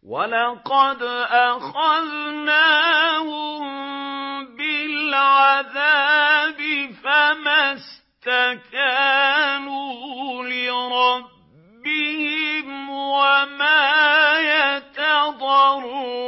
وَلَقَدْ أَخَذْنَاهُم بِالْعَذَابِ فَمَا اسْتَكَانُوا لِرَبِّهِمْ وَمَا يَتَضَرَّعُونَ